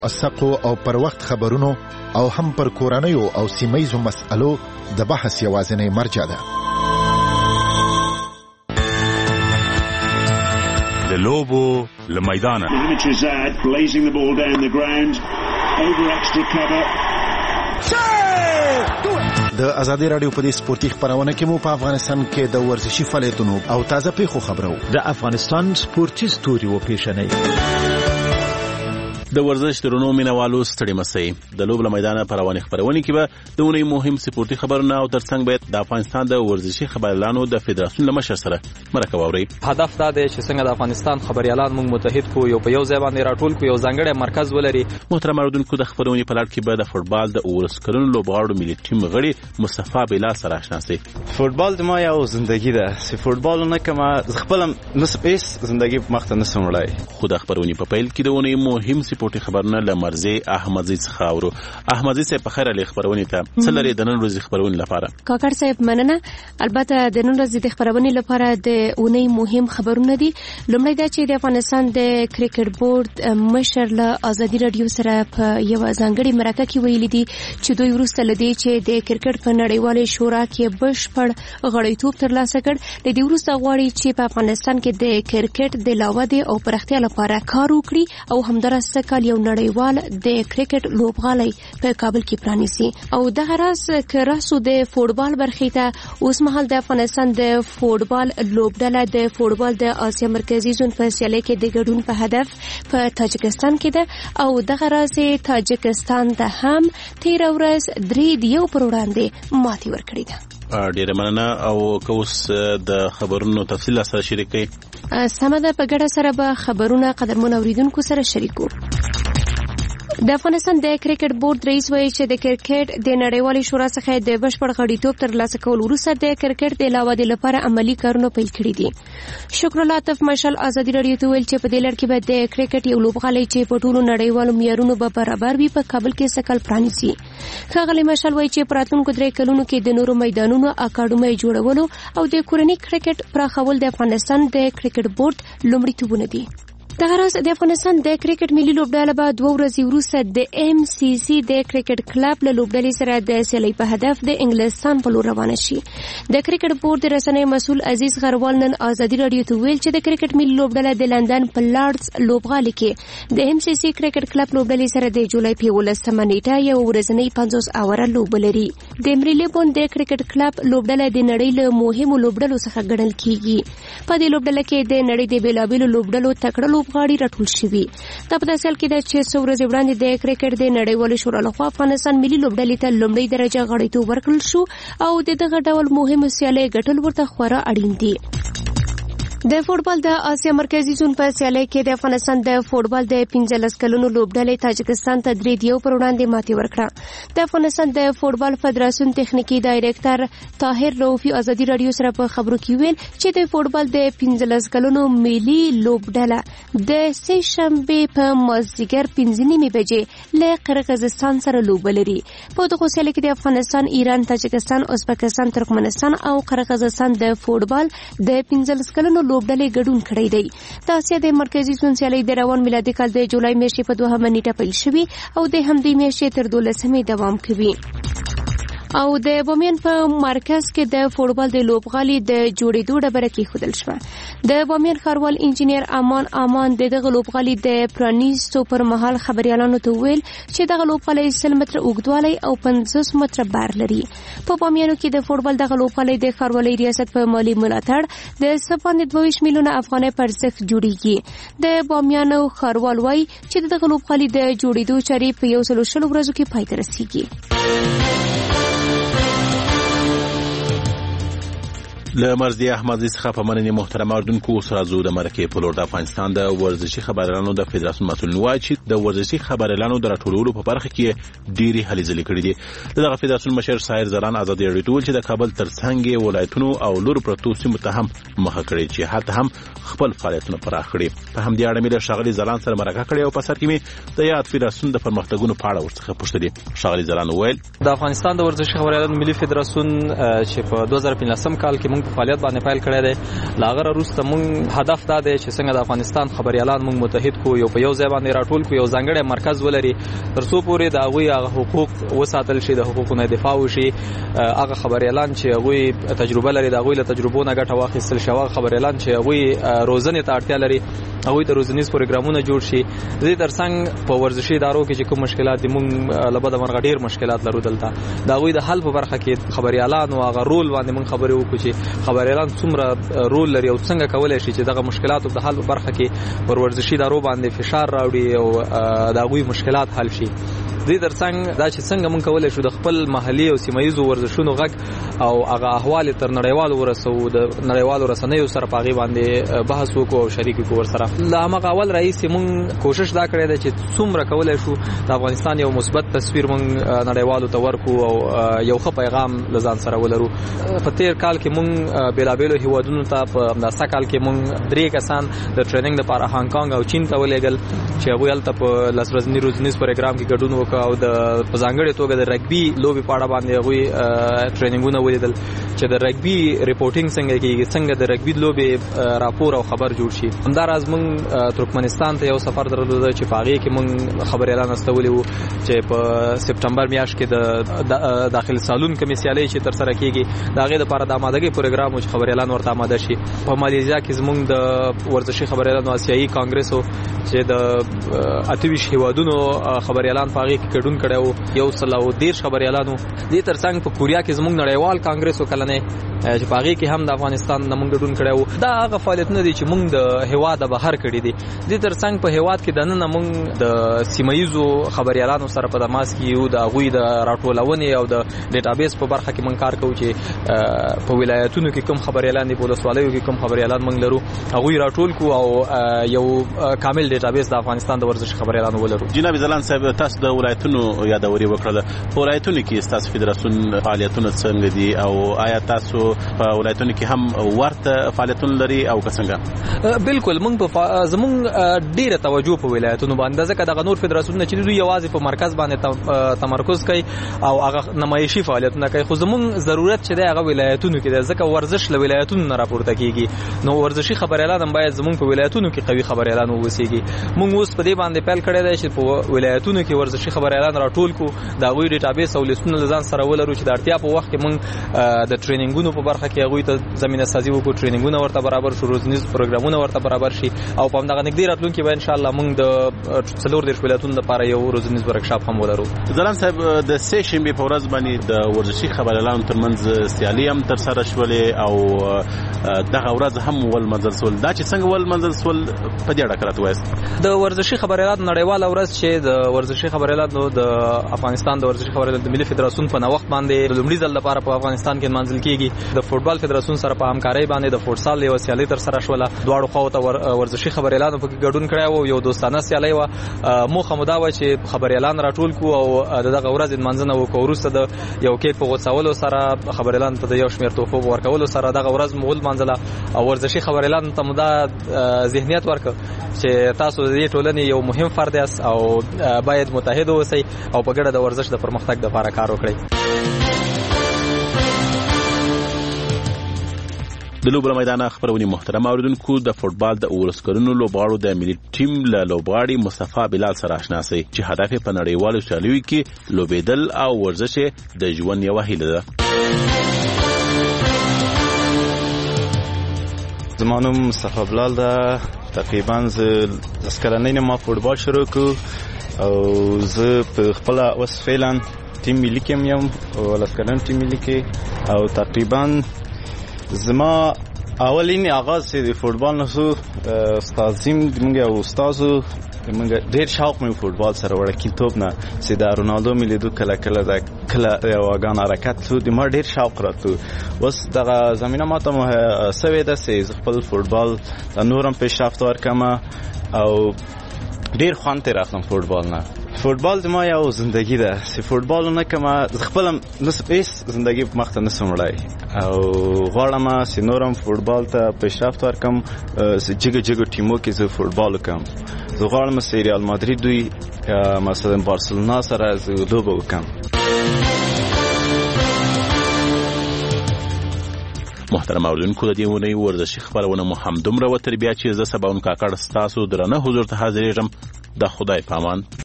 اسقو او پر وخت خبرونو او هم پر کورنیو او سیمایزو مسألو د بحث یوازینی مرجع ده. د لوبو لمیدانه د ازادي رادیو په دې سپورتي خبرونه کې مو په افغانستان کې د ورزشي فعالیتونو او تازه پیښو خبرو د افغانستان سپورتي ستوري و پیښنې د ورزش درونو مینوالو ستړي مسئ د لوب لمیدانه پر رواني خبرونه کې به د ونې مهم سپورتي خبرونه او ترڅنګ به د افغانستان د ورزشي خبريالانو د فدراسیون لمشر سره مرکه واوري. هدف دا دی چې څنګه د افغانستان خبريالان موږ متحد کو یو په یو ځای باندې راټول کو یو ځانګړی مرکز ولري. محترم اوریدونکو د خبرونه په لړ کې به د فوتبال د اورسکرون لوبغاړو ملي ټیم غړي مصطفی بلا سره آشنا سي. فوتبال د ما یو ژوندۍ ده چې فوتبال نه کما خپل نسبیس ژوندۍ مخته نسم وړای. خو د خبرونه په پیل کې د ونې مهم سپورتي خبرونه مرزي احمدزي څخه اورو. احمدزي صاحب په خیر علي خبرونه ته څلری د نن ورځې خبرونه لپاره. کاکړ صاحب مننه. البته د نن ورځې د خبرونه لپاره د اونۍ مهم خبرونه دي. لومړی دا چې د افغانستان د کرکټ بورډ مشر له ازادي رادیو سره په یو ځانګړي مرکه کې ویلي دي چې دوی وروسته لدی چې د کرکټ په نړیوالې شورا کې بشپړ غړیتوب ترلاسه کړ. د دې وروسته غواړي چې په افغانستان کې د کرکټ د لاودې او پرختیا لپاره کار وکړي او همدارسته کال یو نړیوال د کرکټ لوبغالی په کابل کې پرانیسي. او دغه راز کراسو د فوتبال برخې ته اوس مهال د افغانستان د فوتبال لوبډله د فوتبال د آسیا مرکزی زون په سیالۍ کې د ګډون په هدف په تاجکستان کې ده او دغه راز تاجکستان ته هم 13 ورځ 3 پر وړاندې ماتې ورکړې ده. ډیره مننه. او کوس د خبرونو تفصیل سره شریکي سمه ده. په ګډه سره به خبرونه قدرمن اوریدونکو سره شریکو. د افغانستان د کرکټ بورډ رئیس وایي چې د کرکټ د نړیوالې شورا څخه د بشپړ غړیتوب ترلاسه کول وروسته د کرکټ د علاوه لپاره عملی کارونه پیل کړي دي. شکر الله عاطف مشال ازادي رادیو ته ویل چې په دې لړ کې به د کرکټ یو لوبغالی چې په ټولو نړیوالو معیارونو به برابر وي په کابل کې سکل پرانیسي. ښاغلی مشال وایي چې په راتلونکو 3 کلونو کې د نورو میدانونو اکاډمۍ جوړولو او د کورنۍ کرکټ پراخول د افغانستان د کرکټ بورډ لومړیتوبونه دي. دغه راز د افغانستان د کرکټ ملي لوبډله به 2 ورځې وروسته د MCC د کرکټ کلب له لوبډلې سره د سیالۍ په هدف د انګلستان په لور روانه شي. د کرکټ بورډ د رسنۍ مسؤل عزیز غروال نن ازادي رادیو ته ویل چې د کرکټ ملي لوبډله د لندن په لارډز لوبغالي کې د MCC کرکټ کلب لوبډلې سره د جولای په 18 نیټه یو ورځنی 50 اوره لوب لري. د مریلیبون د کرکټ کلب لوبډله د نړۍ له مهمو لوبډلو څخه ګڼل کیږي. په دې لوبډله کې د نړۍ د بیلابیلو لوبډلو تکړه غاړي راټول شوي. دا په داسې حال کې ده چې 100 ورځې وړاندې د کرکټ د نړیوالې شورا لخوا افغانستان ملي لوبډلې ته لومړی درجه غړیتوب ورکړل شو او د دغه ډول مهمو سیالۍ ګټل ورته خورا اړین دي. د فوتبال د آسیا مرکزی زون په سیالۍ کې د افغانستان د فوتبال د 15 کلونو لوبډلې تاجکستان ته 3 پر وړاندې ماتې ورکړه. د افغانستان د فوتبال فدراسیون تخنیکی ډایریکټر طاهر رؤفي ازادي رادیو سره په خبرو کې ویل چې د فوتبال د 15 کلونو ملي لوبډله د سه شنبه په مازدیګر 15 بجې له قرغیزستان سره لوب لري. په دغه سیالۍ کې د افغانستان، ایران، تاجکستان، ازبکستان، ترکمنستان او قرغیزستان د فوتبال د 15 کلونو لوبډلې ګډون کړی دی. د آسیا د مرکزی زون سیالۍ د روان میلادي کال د جولای میاشتې په 2 نیټه پیل شوې او د همدې میاشتې تر 12 دوام کوي. او د بامیان په مرکز کې د فوتبال د لوبغالي د جوړېدو ډبره کېښودل شوه. د بامیان ښاروال انجینیر امان دغه لوبغالي د پرانیستو پر مهال خبريالانو ته ویل چې دغه لوبغالي 100 متره اوږدوالی او 50 متره بر لري. په بامیانو کې د فوتبال دغه لوبغالي د ښاروالۍ ریاست په مالی ملاتړ د 22 میلیونه افغانۍ پر ارزښت جوړیږي. د بامیانو ښاروال وایي چې دغه لوبغالي د جوړېدو چارې په 120 ورځو کې پای ته رسیږي. له مرزي احمدزي څخه په مننې محترم اوریدونکو سره زو د مرکې په لور د افغانستان د ورزشي خبريالانو د فدراسیون مسؤل وایي چې د ورزشي خبريالانو د راټولولو په برخه کې ډېری هلې ځلې کړې دي. دغه فدراسیون مشر سایر زران ازادي رادیو ته ویل چې د کابل ترڅنګ ولایتونو او لور پروتو سیمو ته هم مخه کړې چې هلته هم خپل فعالیتونه پراخ کړي. په همدې اړه مې له ښاغلي زران سره مرکه کړې او په سر کې مې د یاد فدراسیون د پرمختګونو په اړه ورڅخه پوښتنه. ښاغلي زران ویل د افغانستان د ورزشي خبريالانو ملي فدراسیون چې په 2015 کال کې موږ موږ په فعالیت باندې پیل کړی دی. لاغه وروسته موږ هدف دا دی چې څنګه د افغانستان خبريالان موږ متحد کو، یو په یو ځای باندې راټول کو، یو ځانګړی مرکز ولري ترڅو پورې د هغوی هغه حقوق وساتل شي، د حقوقو دفاع وشي. هغه خبريالان چې هغوی تجربه لري د هغوی له تجربو نه ګټه واخیستل شي، هغه خبريالان چې هغوی روزنې ته اړتیا لري هغوی ته روزنیز پروګرامونه جوړ شي. د دې ترڅنګ په ورزشي ادارو کې چې کوم مشکلات دي موږ له بده مرغه ډېر مشکلات لرو دلته، د هغوی د حل په برخه کې خبريالان او هغه رول باندې موږ خبرې وکړو چې خبريالان څومره رول لري او څنګه کولی شي چې دغه مشکلاتو د حل په برخه کې پر ورزشي ادارو باندې فشار راوړي او د هغوی مشکلات حل شي. دې ترڅنګ دا چې څنګه موږ کولی شو د خپل محلي او سیمایي ورزشونو غږ او هغه احوال تر نړیوالو ورسو، د نړیوالو رسنیو سره په هغې باندې بحث وکړو او شریک کړو ورسره. له هماغه اول راهیسې موږ کوشش دا کړی دی چې څومره کولی شو د افغانستان یو مثبت تصویر موږ نړیوالو ته ورکړو او یو ښه پیغام له ځان سره ولرو. په تېر کال کې موږ بېلابېلو هیوادونو ته په همداسه کال کې موږ 3 کسان د ټریننګ لپاره هانګ کانګ او چین ته ولېږل چې هغوی هلته په لس ورځني روزنیز پروګرام کې ګډون وکړ او د په ځانګړې توګه د رګبي لوبې په اړه باندې هغوی ټریننګونه ولیدل چې د رګبي ریپورټینګ څنګه کېږي، څنګه د رګبي لوبې راپور او خبر جوړ شي. همداراز موږ ترکمنستان ته یو سفر درلوده چې په هغې کې موږ خبريالان استولي وو چې په سپټمبر میاشت کې د داخل سالون کومې سیالۍ چې ترسره کېږي د هغې دپاره د آمادګۍ پروګرام و چې خبريالان ورته آماده شي. په مالیزیا کې زموږ د ورزشي خبريالانو آسیایي کانګرس و چې د 28 هیوادونو خبريالان په هغې کې ګډون کړی و، 130 خبريالانو. دې ترڅنګ په کوریا کې زموږ نړیوال کانګرس و کلنی چې په هغې کې هم د افغانستان نه موږ ګډون کړی و. دا هغه فعالیتونه دي چې موږ د هېواده بهر کړي دي. دې ترڅنګ په هېواد کې دننه موږ د سیمهییزو خبريالانو سره په تماس کې یو، د هغوی د راټولونې او د ډیټابیس په برخه کې موږ کار کوو چې په ولایتونو کې کوم خبريالان دي، په ولسوالیو کې کوم خبريالان موږ لرو، هغوی راټول کړو او یو کامل ډیټابیس د افغانستان د ورزشي خبريالانو ولرو. جناب ځلاند صاحب، تاسو د ولایتونو یادوري وکړه. په ولایتونو کې ستاسو فدراسیون فعالیتونه څنګه دي او آیا تاسو په ولایتونو کې هم ورته فعالیتونه لري او که څنګه؟ بالکل، موږ په زموږ ډیره توجه په ولایتونو باندې، ځکه دغه نور فدراسیونونه چې دوی یوازې په مرکز باندې تمرکز کوي او هغه نمایشي فعالیتونه کوي، خو زموږ ضرورت چې دی هغه ولایتونو کې دی، ځکه ورزش له ولایتونو نه راپورته کېږي. نو ورزشي خبريالان هم باید زموږ په ولایتونو کې قوي خبريالان واوسېږي. موږ اوس په دې باندې پیل کړی دی چې په ولایتونو کې ورزشي خبريالان راټول کړو، د هغوی ډیټابیس او لیستونه له ځان سره ولرو چې د اړتیا په وخت کې موږ د ټریننګونو په برخه کې هغوی ته زمینه سازي وکړو، ټریننګونه ورته برابر شو، روزنیز پروګرامونه ورته برابر شي او په همدغه نږدې راتلونکي به انشاءالله موږ د 14 ولایتونو لپاره یو روزنیز ورکشاپ هم ولرو. ځلاند صاحب، د سې شنبې په ورځ باندې د ورزشي خبريالانو ترمنځ سیالي هم ترسره شولې او دغه ورځ هم ولمنځل شول. دا چې څنګه ولمنځل شول په دې اړه راته وایاست؟ د ورزشي خبريالانو نړیواله ورځ چې د ورزشي خبريالانو د افغانستان د ورزشي خبريالانو د ملي فدراسیون په نوښت باندې د لومړي ځل لپاره په افغانستان کې منځل کېږي. د فوټبال فدراسیون سره په همکارۍ باندې د فوټسال یو سیالي ترسره شوله، دواړو خواو ته ورزشي خبريالانو پکې ګډون کړی و، یو دوستانه سیالي وه. موخه مو دا وه چې خبريالان راټول کړو او دغه ورځ نمانځنه وکړو. وروسته د یو کیک په غوڅولو سره خبريالانو ته د یو شمېر تحفو ورکولو سره دغه ورځ مو ولمانځله او ورزشي خبريالانو ته مو دا ذهنیت ورکړ چې تاسو د دې ټولنې یو مهم فرد یاست او باید متحد اوسئ او په ګډه د ورزش د پرمختګ لپاره کار وکړئ. د لوبړه میدان خبرونه محترم اوریدونکو، د فوټبال د ورسکرونو لوبغاړو د ملي ټیم له لوبغاړي مصطفی بلال سره آشنا شي چې هدف په نړیوالو سیالیو کې لوبېدل او ورزش د ژوند یوه هیله ده. زما نوم مصطفی بلال ده. تقریبا زه لس کلنۍ نه ما فوټبال شروع کړو او زه په خپله اوس فعلا ټیم ملي کې یم او لس کلن ټیم ملي کې او تقریبا زما اولین آغاز چې د فوټبال نه شو استادیم موږ یو استادو موږ ډېر شوق مې فوټبال سره وړکتوب نه چې د رونالدو مې لیدو کله یو اګان حرکت شو د ما ډېر شوق راته. اوس دغه زمینه ماته سوې ده چې خپل فوټبال نورم پیشرفت ورکړم او ډېر خوند ترې اخلم فوټبال نه. فوټبال زما یو زندگی ده چې فوټبال نه کوم خپل هیڅ زندگی په مخ ته نسم وړای او غواړم چې نورم فوټبال ته پیشرفت ورکړم. جګ ټیمو کې زه فوټبال وکړم. زه غواړم چې ریال مادرید دوی مثلا بارسلونا سره زه لوبه وکړم. محترم اوریدونکو د دې ونې ورزشي خبرونه مو هم دومره وتر بیا چې زه سباون کاکړ ستاسو درنه حضور ته حاضرېږم د خدای پامان.